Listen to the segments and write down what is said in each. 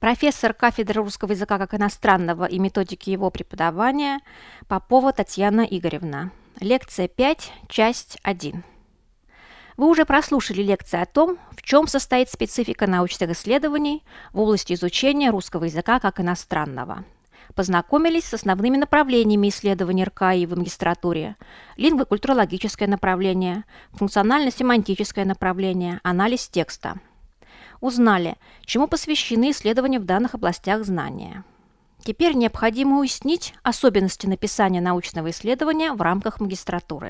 профессор кафедры русского языка как иностранного и методики его преподавания Попова Татьяна Игоревна. Лекция 5, часть 1. Вы уже прослушали лекции о том, в чем состоит специфика научных исследований в области изучения русского языка как иностранного. Познакомились с основными направлениями исследований РКИ в магистратуре: лингвокультурологическое направление, функционально-семантическое направление, анализ текста. Узнали, чему посвящены исследования в данных областях знания. Теперь необходимо уяснить особенности написания научного исследования в рамках магистратуры.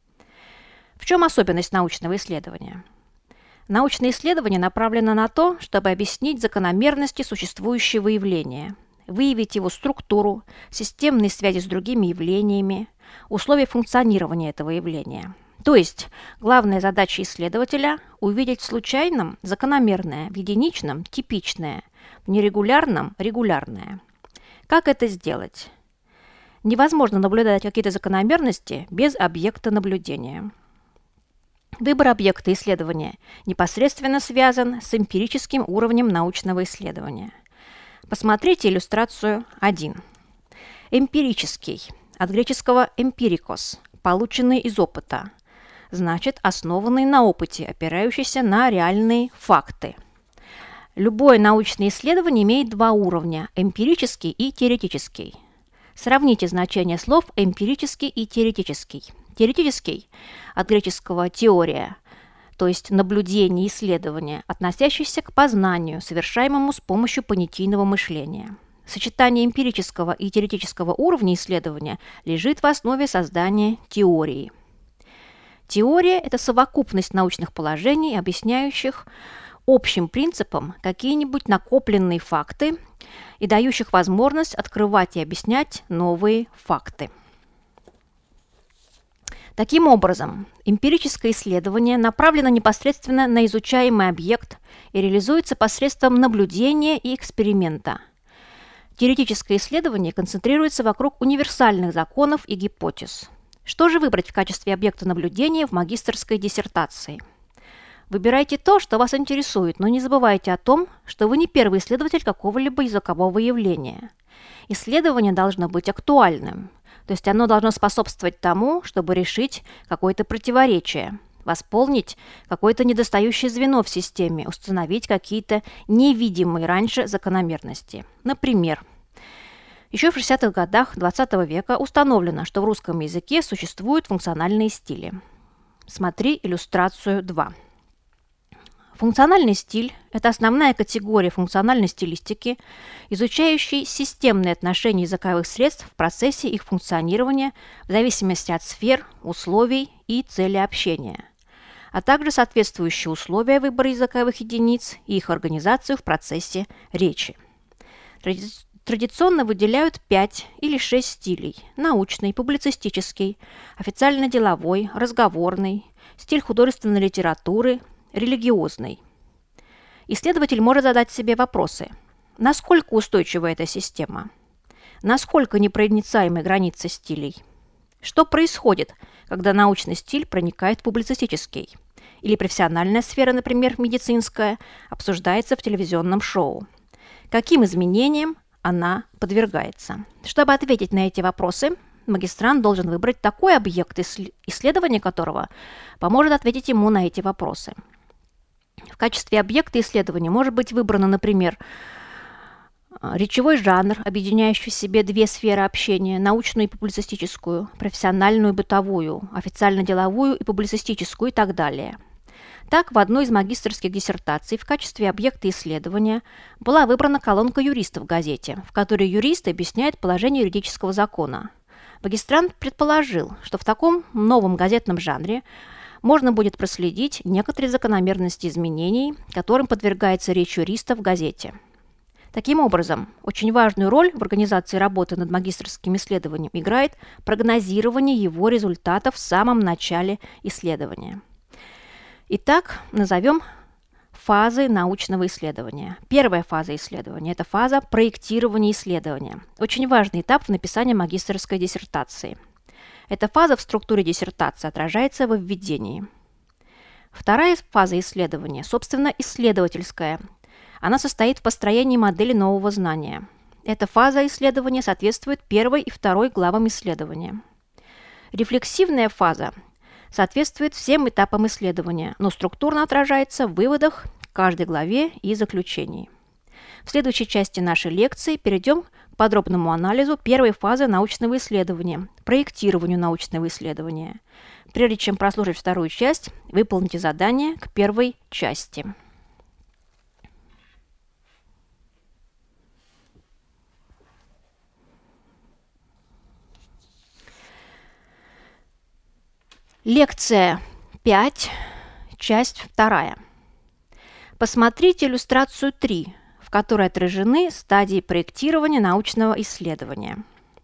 В чем особенность научного исследования? Научное исследование направлено на то, чтобы объяснить закономерности существующего явления, выявить его структуру, системные связи с другими явлениями, условия функционирования этого явления. То есть главная задача исследователя – увидеть в случайном закономерное, в единичном – типичное, в нерегулярном – регулярное. Как это сделать? Невозможно наблюдать какие-то закономерности без объекта наблюдения. Выбор объекта исследования непосредственно связан с эмпирическим уровнем научного исследования. Посмотрите иллюстрацию 1. Эмпирический, от греческого «empirikos», полученный из опыта, значит, основанный на опыте, опирающийся на реальные факты. Любое научное исследование имеет два уровня – эмпирический и теоретический. Сравните значения слов эмпирический и теоретический. Теоретический, от греческого «теория», то есть наблюдение, исследование, относящееся к познанию, совершаемому с помощью понятийного мышления. Сочетание эмпирического и теоретического уровня исследования лежит в основе создания теории. Теория – это совокупность научных положений, объясняющих общим принципом какие-нибудь накопленные факты и дающих возможность открывать и объяснять новые факты. Таким образом, эмпирическое исследование направлено непосредственно на изучаемый объект и реализуется посредством наблюдения и эксперимента. Теоретическое исследование концентрируется вокруг универсальных законов и гипотез. Что же выбрать в качестве объекта наблюдения в магистерской диссертации? Выбирайте то, что вас интересует, но не забывайте о том, что вы не первый исследователь какого-либо языкового явления. Исследование должно быть актуальным, то есть оно должно способствовать тому, чтобы решить какое-то противоречие, восполнить какое-то недостающее звено в системе, установить какие-то невидимые раньше закономерности. Например, еще в 60-х годах XX века установлено, что в русском языке существуют функциональные стили. Смотри иллюстрацию 2. Функциональный стиль – это основная категория функциональной стилистики, изучающей системные отношения языковых средств в процессе их функционирования в зависимости от сфер, условий и цели общения, а также соответствующие условия выбора языковых единиц и их организацию в процессе речи. Традиционно выделяют 5 или 6 стилей – научный, публицистический, официально-деловой, разговорный, стиль художественной литературы, религиозный. Исследователь может задать себе вопросы: насколько устойчива эта система? Насколько непроницаемы границы стилей? Что происходит, когда научный стиль проникает в публицистический? Или профессиональная сфера, например, медицинская, обсуждается в телевизионном шоу? Каким изменениям она подвергается? Чтобы ответить на эти вопросы, магистрант должен выбрать такой объект, исследование которого поможет ответить ему на эти вопросы. В качестве объекта исследования может быть выбрано, например, речевой жанр, объединяющий в себе две сферы общения – научную и публицистическую, профессиональную и бытовую, официально-деловую и публицистическую и так далее. Так, в одной из магистерских диссертаций в качестве объекта исследования была выбрана колонка юриста в газете, в которой юрист объясняет положение юридического закона. Магистрант предположил, что в таком новом газетном жанре можно будет проследить некоторые закономерности изменений, которым подвергается речь юриста в газете. Таким образом, очень важную роль в организации работы над магистерским исследованием играет прогнозирование его результатов в самом начале исследования. Итак, назовем фазы научного исследования. Первая фаза исследования – это фаза проектирования исследования. Очень важный этап в написании магистерской диссертации. Эта фаза в структуре диссертации отражается во введении. Вторая фаза исследования, собственно, исследовательская. Она состоит в построении модели нового знания. Эта фаза исследования соответствует первой и второй главам исследования. Рефлексивная фаза соответствует всем этапам исследования, но структурно отражается в выводах, каждой главе и заключении. В следующей части нашей лекции перейдем к подробному анализу первой фазы научного исследования, проектированию научного исследования. Прежде чем прослушать вторую часть, выполните задание к первой части. Лекция 5, часть 2. Посмотрите иллюстрацию 3, в которой отражены стадии проектирования научного исследования.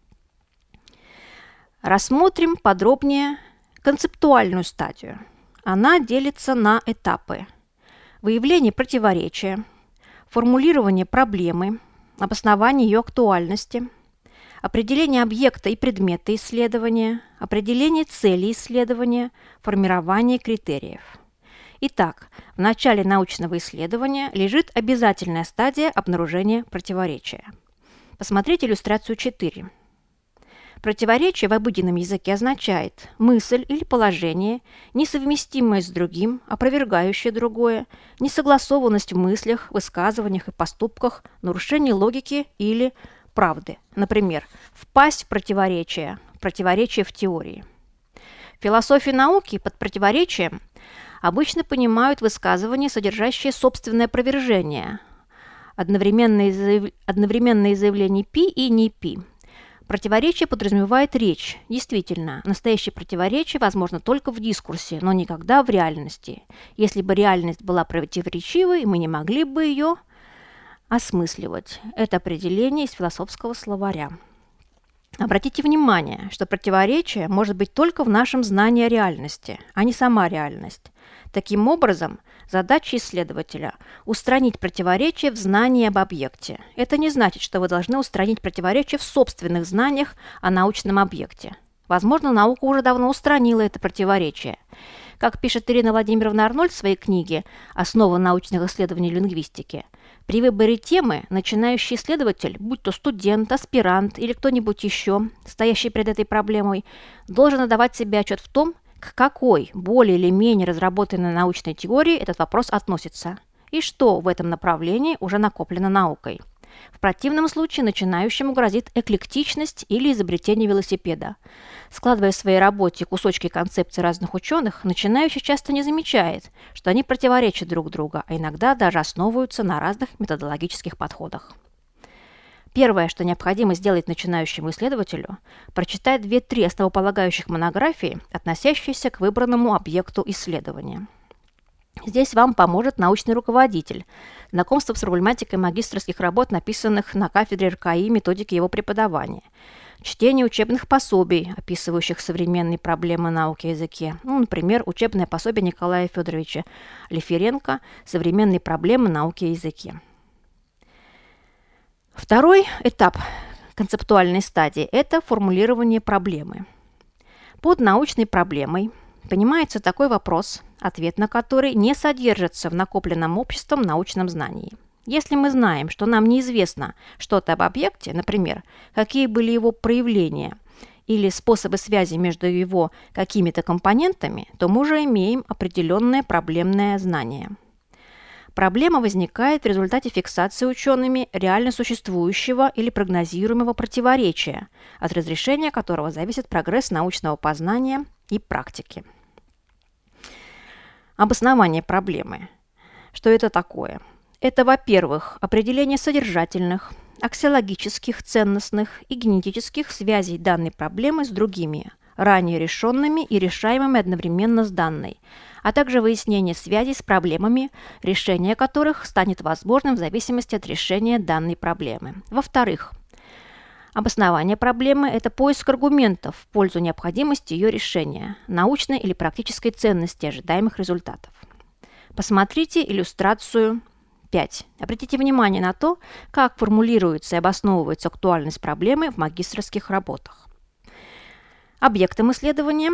Рассмотрим подробнее концептуальную стадию. Она делится на этапы: выявление противоречия, формулирование проблемы, обоснование ее актуальности, определение объекта и предмета исследования, определение цели исследования, формирование критериев. Итак, в начале научного исследования лежит обязательная стадия обнаружения противоречия. Посмотрите иллюстрацию 4. Противоречие в обыденном языке означает мысль или положение, несовместимое с другим, опровергающее другое, несогласованность в мыслях, высказываниях и поступках, нарушение логики или правды. Например, впасть в противоречие в теории. В философии науки под противоречием обычно понимают высказывания, содержащие собственное опровержение, одновременные заявления пи и не пи. Противоречие подразумевает речь. Действительно, настоящее противоречие возможно только в дискурсе, но никогда в реальности. Если бы реальность была противоречивой, мы не могли бы ее осмысливать. Это определение из философского словаря. Обратите внимание, что противоречие может быть только в нашем знании о реальности, а не сама реальность. Таким образом, задача исследователя – устранить противоречие в знании об объекте. Это не значит, что вы должны устранить противоречие в собственных знаниях о научном объекте. Возможно, наука уже давно устранила это противоречие. Как пишет Ирина Владимировна Арнольд в своей книге «Основы научных исследований лингвистики», при выборе темы начинающий исследователь, будь то студент, аспирант или кто-нибудь еще, стоящий перед этой проблемой, должен отдавать себе отчет в том, к какой более или менее разработанной научной теории этот вопрос относится, и что в этом направлении уже накоплено наукой. В противном случае начинающему грозит эклектичность или изобретение велосипеда. Складывая в своей работе кусочки концепций разных ученых, начинающий часто не замечает, что они противоречат друг другу, а иногда даже основываются на разных методологических подходах. Первое, что необходимо сделать начинающему исследователю, прочитать 2-3 основополагающих монографии, относящиеся к выбранному объекту исследования. Здесь вам поможет научный руководитель, знакомство с проблематикой магистерских работ, написанных на кафедре РКИ, методики его преподавания, чтение учебных пособий, описывающих современные проблемы науки о языке, например, учебное пособие Николая Федоровича Лиференко «Современные проблемы науки о языке». Второй этап концептуальной стадии – это формулирование проблемы. Под научной проблемой понимается такой вопрос, ответ на который не содержится в накопленном обществом научном знании. Если мы знаем, что нам неизвестно что-то об объекте, например, какие были его проявления или способы связи между его какими-то компонентами, то мы уже имеем определенное проблемное знание. Проблема возникает в результате фиксации учеными реально существующего или прогнозируемого противоречия, от разрешения которого зависит прогресс научного познания и практики. Обоснование проблемы. Что это такое? Это, во-первых, определение содержательных, аксиологических, ценностных и генетических связей данной проблемы с другими, ранее решенными и решаемыми одновременно с данной, а также выяснение связей с проблемами, решение которых станет возможным в зависимости от решения данной проблемы. Во-вторых, обоснование проблемы – это поиск аргументов в пользу необходимости ее решения, научной или практической ценности ожидаемых результатов. Посмотрите иллюстрацию 5. Обратите внимание на то, как формулируется и обосновывается актуальность проблемы в магистерских работах. Объектом исследования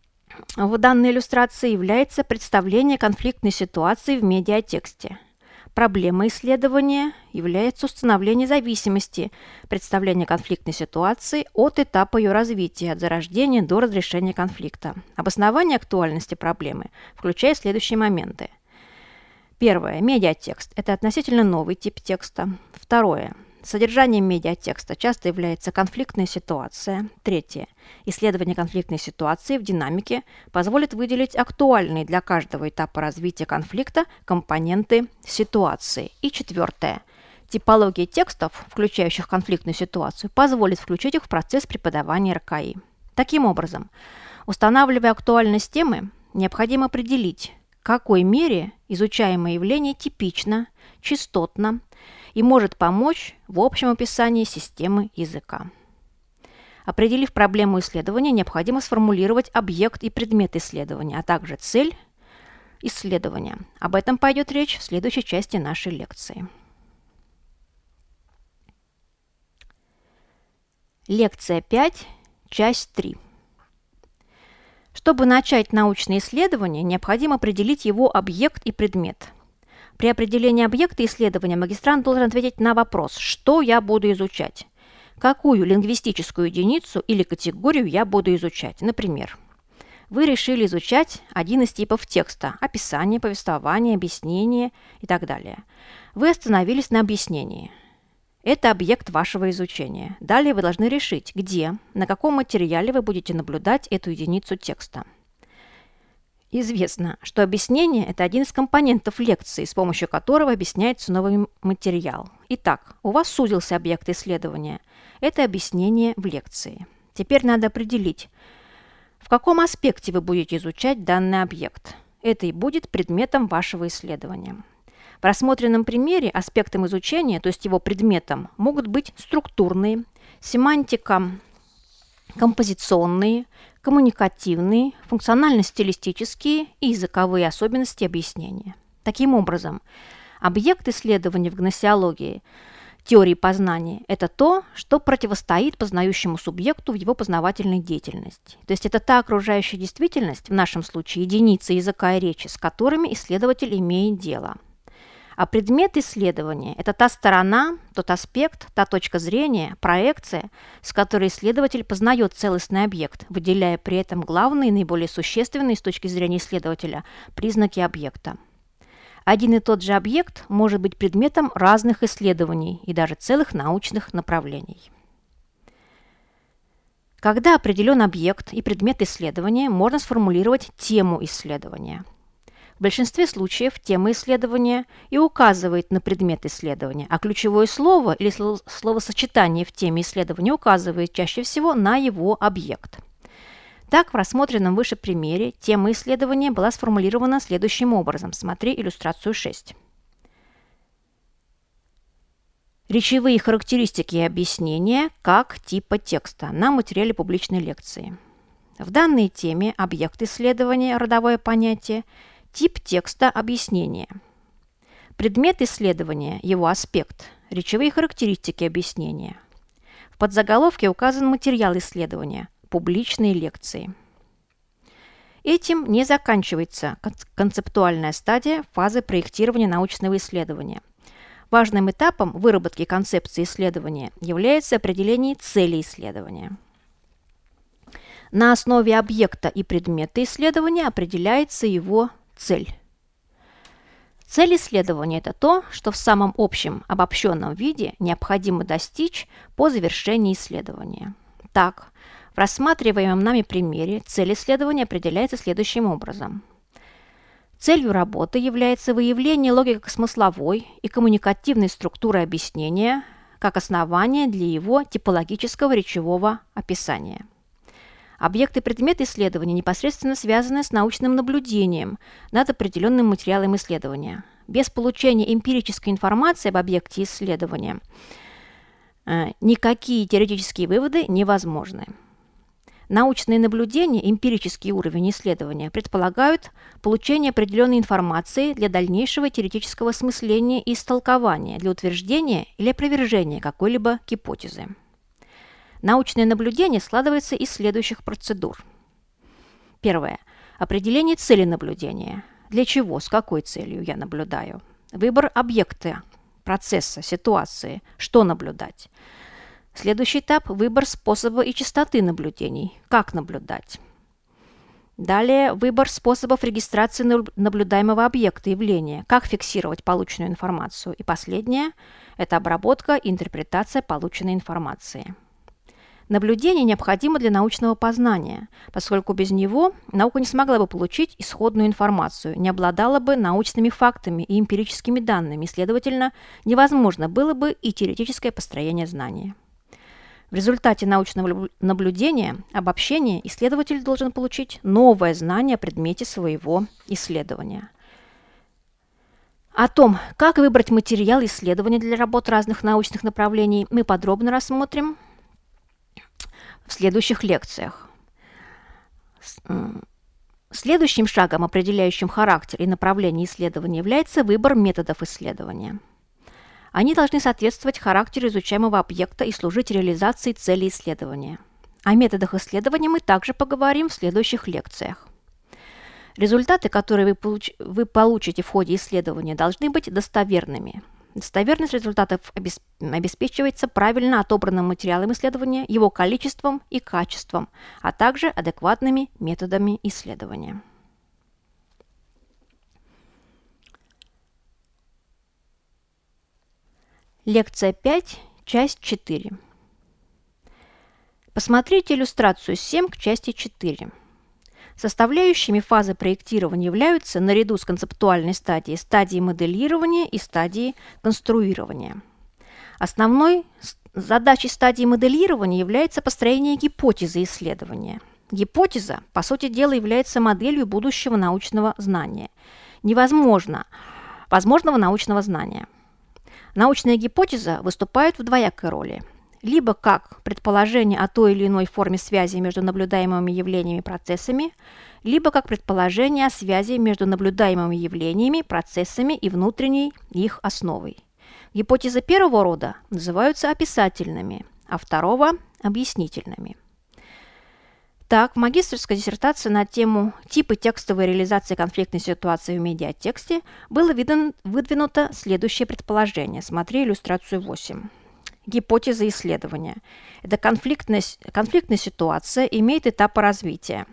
в данной иллюстрации является представление конфликтной ситуации в медиатексте. Проблема исследования является установление зависимости представления конфликтной ситуации от этапа ее развития, от зарождения до разрешения конфликта. Обоснование актуальности проблемы включает следующие моменты. Первое. Медиатекст. Это относительно новый тип текста. Второе. Содержанием медиатекста часто является конфликтная ситуация. Третье. Исследование конфликтной ситуации в динамике позволит выделить актуальные для каждого этапа развития конфликта компоненты ситуации. И четвертое. Типология текстов, включающих конфликтную ситуацию, позволит включить их в процесс преподавания РКИ. Таким образом, устанавливая актуальность темы, необходимо определить, в какой мере изучаемое явление типично, частотно и может помочь в общем описании системы языка. Определив проблему исследования, необходимо сформулировать объект и предмет исследования, а также цель исследования. Об этом пойдет речь в следующей части нашей лекции. Лекция 5, часть 3. Чтобы начать научное исследование, необходимо определить его объект и предмет. При определении объекта исследования магистрант должен ответить на вопрос, что я буду изучать, какую лингвистическую единицу или категорию я буду изучать. Например, вы решили изучать один из типов текста – описание, повествование, объяснение и так далее. Вы остановились на объяснении. Это объект вашего изучения. Далее вы должны решить, где, на каком материале вы будете наблюдать эту единицу текста. Известно, что объяснение – это один из компонентов лекции, с помощью которого объясняется новый материал. Итак, у вас сузился объект исследования. Это объяснение в лекции. Теперь надо определить, в каком аспекте вы будете изучать данный объект. Это и будет предметом вашего исследования. В рассмотренном примере аспектом изучения, то есть его предметом, могут быть структурные, семантика, композиционные, коммуникативные, функционально-стилистические и языковые особенности объяснения. Таким образом, объект исследования в гносеологии, теории познания – это то, что противостоит познающему субъекту в его познавательной деятельности. То есть это та окружающая действительность, в нашем случае единицы языка и речи, с которыми исследователь имеет дело. А предмет исследования – это та сторона, тот аспект, та точка зрения, проекция, с которой исследователь познает целостный объект, выделяя при этом главные, наиболее существенные с точки зрения исследователя признаки объекта. Один и тот же объект может быть предметом разных исследований и даже целых научных направлений. Когда определен объект и предмет исследования, можно сформулировать тему исследования. В большинстве случаев тема исследования и указывает на предмет исследования, а ключевое слово или словосочетание в теме исследования указывает чаще всего на его объект. Так, в рассмотренном выше примере тема исследования была сформулирована следующим образом. Смотри иллюстрацию 6. Речевые характеристики и объяснения как типа текста на материале публичной лекции. В данной теме объект исследования, родовое понятие, тип текста объяснения. Предмет исследования, его аспект, речевые характеристики объяснения. В подзаголовке указан материал исследования, публичные лекции. Этим не заканчивается концептуальная стадия фазы проектирования научного исследования. Важным этапом выработки концепции исследования является определение цели исследования. На основе объекта и предмета исследования определяется его цель. Цель исследования – это то, что в самом общем, обобщенном виде необходимо достичь по завершении исследования. Так, в рассматриваемом нами примере цель исследования определяется следующим образом. Целью работы является выявление логико-смысловой и коммуникативной структуры объяснения как основания для его типологического речевого описания. Объект и предмет исследования непосредственно связаны с научным наблюдением над определенным материалом исследования. Без получения эмпирической информации об объекте исследования никакие теоретические выводы невозможны. Научные наблюдения, эмпирический уровень исследования предполагают получение определенной информации для дальнейшего теоретического осмысления и истолкования, для утверждения или опровержения какой-либо гипотезы. Научное наблюдение складывается из следующих процедур. Первое. Определение цели наблюдения. Для чего, с какой целью я наблюдаю. Выбор объекта, процесса, ситуации, что наблюдать. Следующий этап – выбор способа и частоты наблюдений, как наблюдать. Далее выбор способов регистрации наблюдаемого объекта явления, как фиксировать полученную информацию. И последнее – это обработка и интерпретация полученной информации. Наблюдение необходимо для научного познания, поскольку без него наука не смогла бы получить исходную информацию, не обладала бы научными фактами и эмпирическими данными, следовательно, невозможно было бы и теоретическое построение знания. В результате научного наблюдения, обобщения, исследователь должен получить новое знание о предмете своего исследования. О том, как выбрать материал исследования для работ разных научных направлений, мы подробно рассмотрим в следующих лекциях. Следующим шагом, определяющим характер и направление исследования, является выбор методов исследования. Они должны соответствовать характеру изучаемого объекта и служить реализации цели исследования. О методах исследования мы также поговорим в следующих лекциях. Результаты, которые вы получите в ходе исследования, должны быть достоверными. Достоверность результатов обеспечивается правильно отобранным материалом исследования, его количеством и качеством, а также адекватными методами исследования. Лекция 5, часть 4. Посмотрите иллюстрацию 7 к части 4. Составляющими фазы проектирования являются, наряду с концептуальной стадией, стадии моделирования и стадии конструирования. Основной задачей стадии моделирования является построение гипотезы исследования. Гипотеза, по сути дела, является моделью будущего научного знания, возможного научного знания. Научная гипотеза выступает в двоякой роли. Либо как предположение о той или иной форме связи между наблюдаемыми явлениями и процессами, либо как предположение о связи между наблюдаемыми явлениями, процессами и внутренней их основой. Гипотезы первого рода называются описательными, а второго – объяснительными. Так, в магистерской диссертации на тему «Типы текстовой реализации конфликтной ситуации в медиатексте» было выдвинуто следующее предположение. Смотри иллюстрацию 8. Гипотеза исследования. Эта конфликтная ситуация имеет этапы развития.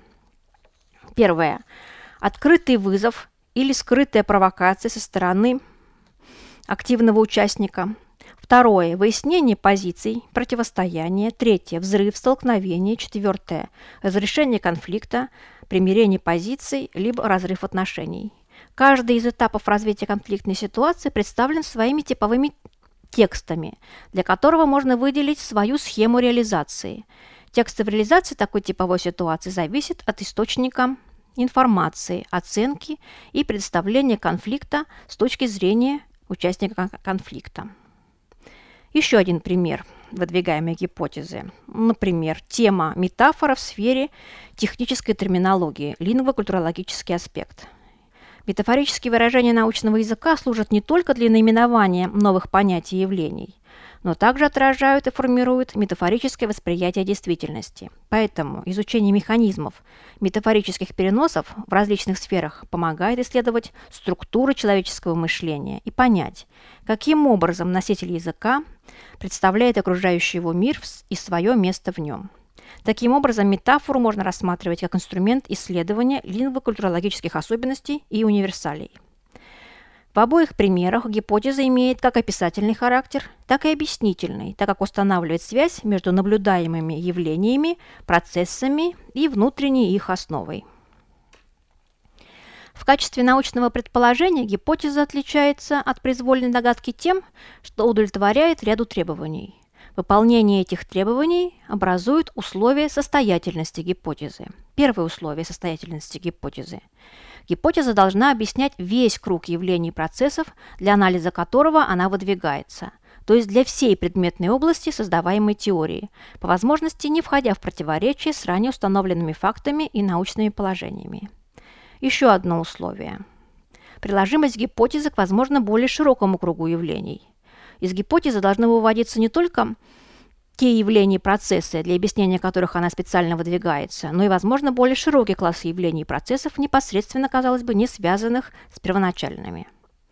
Первое. Открытый вызов или скрытая провокация со стороны активного участника. Второе. Выяснение позиций, противостояние. Третье. Взрыв, столкновение. Четвертое. Разрешение конфликта, примирение позиций, либо разрыв отношений. Каждый из этапов развития конфликтной ситуации представлен своими типовыми текстами, для которого можно выделить свою схему реализации. Текстовая реализация такой типовой ситуации зависит от источника информации, оценки и представления конфликта с точки зрения участника конфликта. Еще один пример выдвигаемой гипотезы. Например, тема метафора в сфере технической терминологии, лингвокультурологический аспект. Метафорические выражения научного языка служат не только для наименования новых понятий и явлений, но также отражают и формируют метафорическое восприятие действительности. Поэтому изучение механизмов метафорических переносов в различных сферах помогает исследовать структуры человеческого мышления и понять, каким образом носитель языка представляет окружающий его мир и свое место в нем. Таким образом, метафору можно рассматривать как инструмент исследования лингвокультурологических особенностей и универсалей. В обоих примерах гипотеза имеет как описательный характер, так и объяснительный, так как устанавливает связь между наблюдаемыми явлениями, процессами и внутренней их основой. В качестве научного предположения гипотеза отличается от произвольной догадки тем, что удовлетворяет ряду требований. Выполнение этих требований образует условия состоятельности гипотезы. Первое условие состоятельности гипотезы. Гипотеза должна объяснять весь круг явлений и процессов, для анализа которого она выдвигается, то есть для всей предметной области создаваемой теории, по возможности не входя в противоречие с ранее установленными фактами и научными положениями. Еще одно условие. Приложимость гипотезы к, возможно, более широкому кругу явлений. Из гипотезы должны выводиться не только те явления и процессы, для объяснения которых она специально выдвигается, но и, возможно, более широкий класс явлений и процессов, непосредственно, казалось бы, не связанных с первоначальными.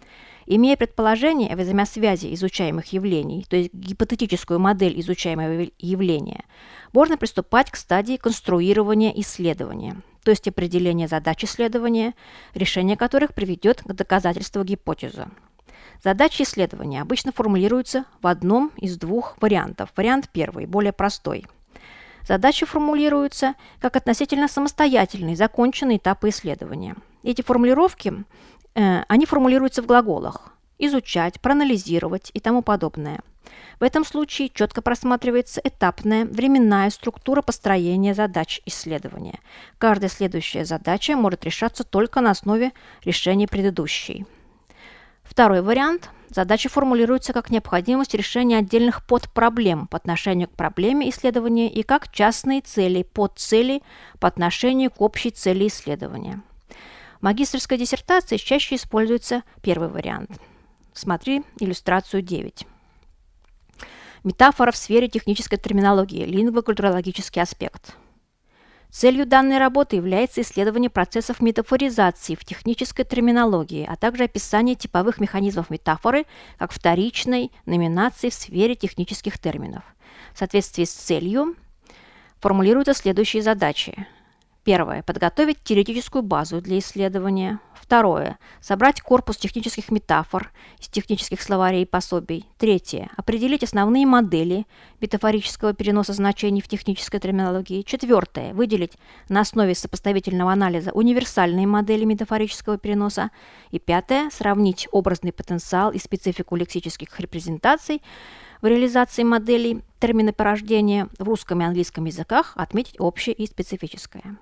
Имея предположение о взаимосвязи изучаемых явлений, то есть гипотетическую модель изучаемого явления, можно приступать к стадии конструирования исследования, то есть определения задач исследования, решение которых приведет к доказательству гипотезы. Задачи исследования обычно формулируются в одном из двух вариантов. Вариант первый, более простой. Задачи формулируются как относительно самостоятельные, законченные этапы исследования. Эти формулировки, они формулируются в глаголах «изучать», «проанализировать» и тому подобное. В этом случае четко просматривается этапная, временная структура построения задач исследования. Каждая следующая задача может решаться только на основе решения предыдущей. Второй вариант. Задачи формулируются как необходимость решения отдельных подпроблем по отношению к проблеме исследования и как частные цели, подцели по отношению к общей цели исследования. В магистерской диссертации чаще используется первый вариант. Смотри иллюстрацию 9. Метафора в сфере технической терминологии, лингвокультурологический аспект. Целью данной работы является исследование процессов метафоризации в технической терминологии, а также описание типовых механизмов метафоры как вторичной номинации в сфере технических терминов. В соответствии с целью формулируются следующие задачи. Первое. Подготовить теоретическую базу для исследования. Второе. Собрать корпус технических метафор из технических словарей и пособий. Третье. Определить основные модели метафорического переноса значений в технической терминологии. Четвертое. Выделить на основе сопоставительного анализа универсальные модели метафорического переноса. И пятое. Сравнить образный потенциал и специфику лексических репрезентаций в реализации моделей терминопорождения в русском и английском языках, отметить общее и специфическое.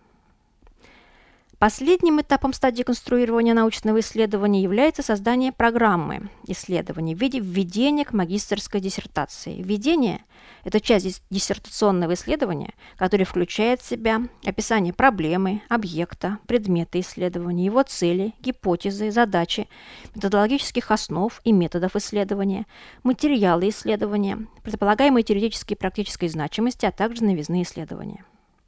Последним этапом стадии конструирования научного исследования является создание программы исследований в виде введения к магистерской диссертации. Введение – это часть диссертационного исследования, которое включает в себя описание проблемы, объекта, предмета исследования, его цели, гипотезы, задачи, методологических основ и методов исследования, материалы исследования, предполагаемые теоретические и практической значимости, а также новизны исследования.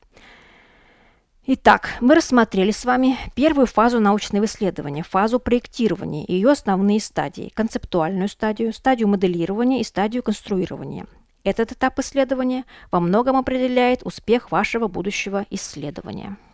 Итак, мы рассмотрели с вами первую фазу научного исследования, фазу проектирования и ее основные стадии, концептуальную стадию, стадию моделирования и стадию конструирования. Этот этап исследования во многом определяет успех вашего будущего исследования.